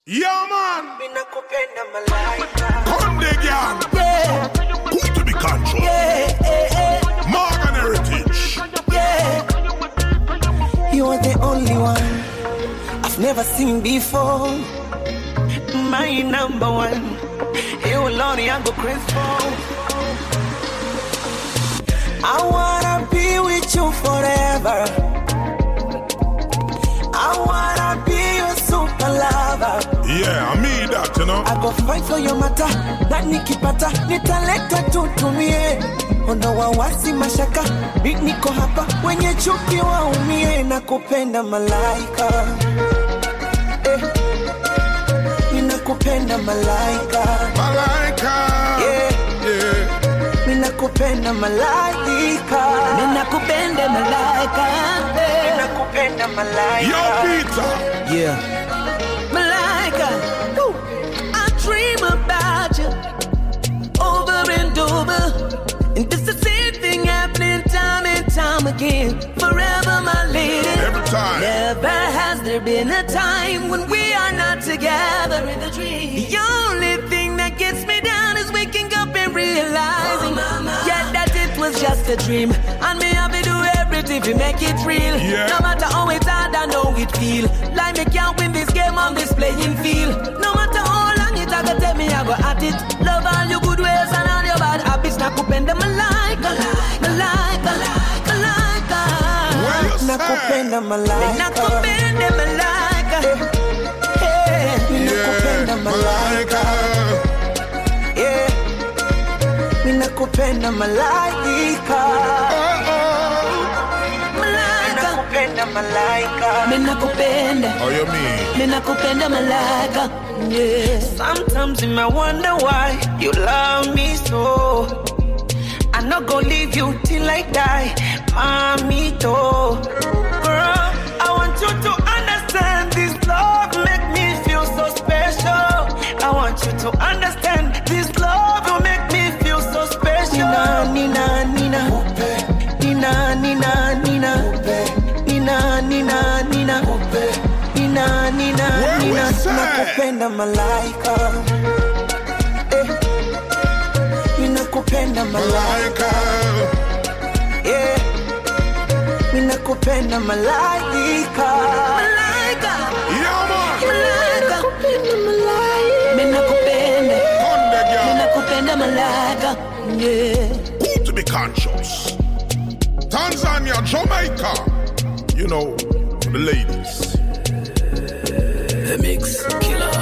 Yeah, man. Ninakupenda malaika. Conde gang. Yeah. Who to be controlled? Yeah. Morgan Heritage. Yeah. You are the only one I've never seen before. My number one. You alone, I go crazy for. I wanna be with you forever. I wanna be your super lover. Yeah, I mean that, you know. I go fight for your matter. Na nikipata nitaleta tutumie. Ono wawasi mashaka big niko hapa wenye chuki waumie. Nakupenda malaika. Ninakupenda malaika. Malaika. Yeah. Yeah. Ninakupenda malaika. Ninakupenda malaika. Ninakupenda malaika. Yo, Peter. Yeah. Malaika. Woo. I dream about you over and over. And this is the same thing happening time and time again. Forever, my lady. Every time. Never has there been a time when we are not together in the dream. The only thing that gets me down is waking up and realizing that it was just a dream. And me have to do everything to make it real. Yeah. No matter how it's hard, I know it feel like me can't win this game on this playing field. No matter how long it I go tell me I go at it. Love all your good ways and all your bad habits. Nakupenda malaika, malaika, malaika. Nakupenda malaika. Nakupenda malaika. Ninakupenda malaika. Yeah. Ninakupenda malaika. Ninakupenda malaika. Ninakupenda. How you mean? Ninakupenda malaika. Yeah. Sometimes I wonder why you love me so. I'm not gonna leave you till I die, mamito. Girl, I want you to understand this love make me feel so special. I want you to understand this love will make me feel so special. Nina, Nina, Nina, Nina, Nina, Nina, Nina, Nina, Nina, Nina, Nina. Nakupenda malaika. Ninakupenda malaika. Yeah. Ninakupenda malaika. Malaika. Yeah, man. Malaika. Ninakupenda malaika. Ninakupenda. Conde gang. Ninakupenda malaika. Yeah. Who to be conscious? Tanzania, Jamaica. You know, for the ladies. The Mix Killer.